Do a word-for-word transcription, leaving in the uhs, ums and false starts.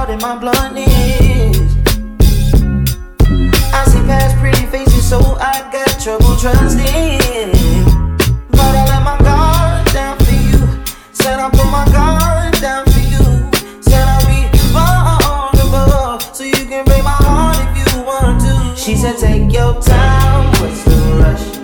hard and my bluntness. I see past pretty faces, so I got trouble trusting. But I let my guard down for you. Said I put my guard down for you. Said I'll be vulnerable, so you can break my heart if you want to. She said take your time, what's the rush?